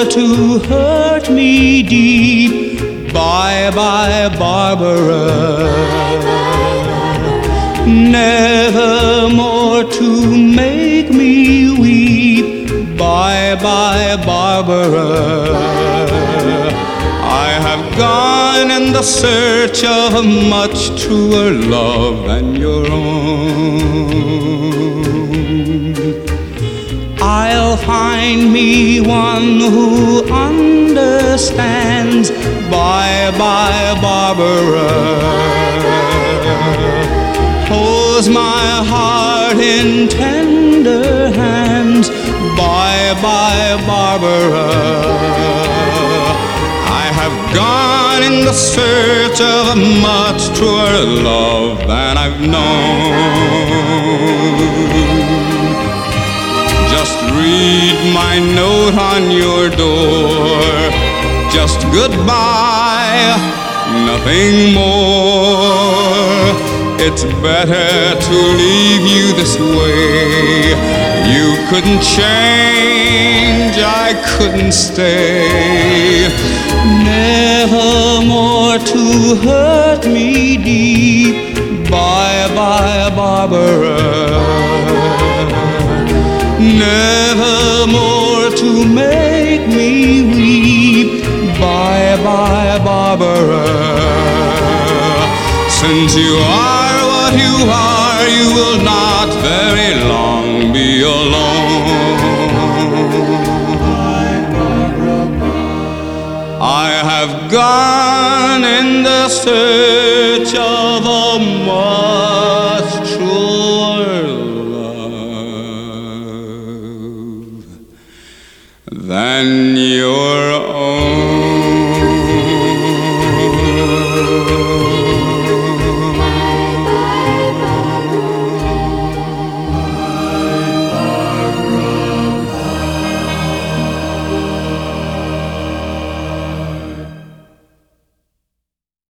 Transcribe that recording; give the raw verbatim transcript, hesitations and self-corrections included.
to hurt me deep. Bye bye, Barbara. Never more to make me weep. Bye bye, Barbara. I have gone in the search of a much truer love than your own. I'll find me one who understands. Bye bye, Barbara. Holds my heart in tender hands. Bye bye, Barbara. I have gone in the search of a much truer love than I've known. Just read my note on your door. Just goodbye, nothing more. It's better to leave you this way. You couldn't change, I couldn't stay. Never more to hurt me deep. Bye bye, Barbara. Never more to make me weep. Bye bye, Barbara. Since you are what you are, you will not very long be alone. I have gone in the search of a much truer love than